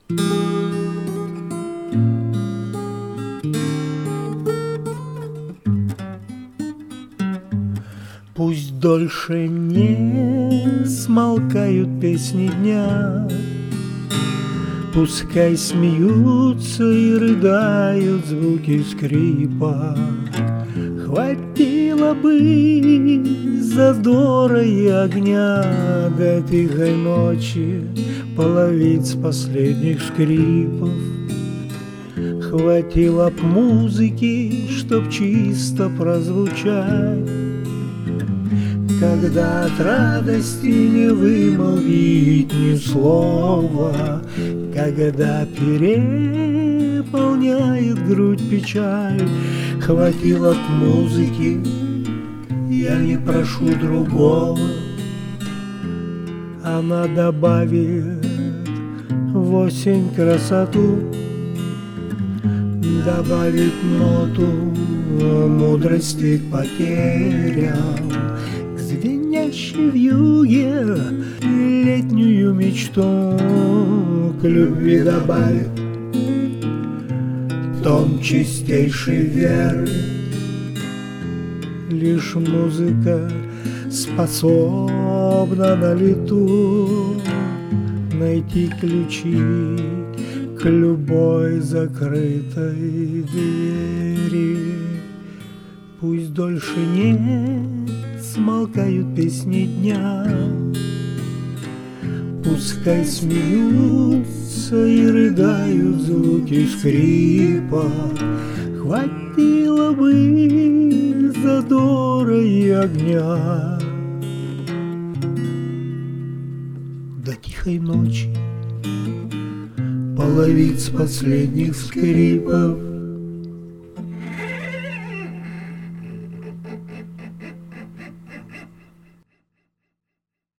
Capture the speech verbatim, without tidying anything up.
Пусть дольше не смолкают песни дня, пускай смеются и рыдают звуки скрипа. Хватило бы задора и огня до тихой ночи половиц последних скрипов. Хватило б музыки, чтоб чисто прозвучать, когда от радости не вымолвить ни слова, когда переполняет грудь печаль. Хватило б музыки, я не прошу другого, она добавит в осень красоту, добавит ноту мудрости к потерям, к звенящей вьюге летнюю мечту, к любви добавит тон чистейшей веры. Лишь музыка способна на лету найти ключи к любой закрытой двери. Пусть дольше не смолкают песни дня, пускай смеются и рыдают звуки скрипа. Хватило бы задора и огня до тихой ночи половиц последних скрипов.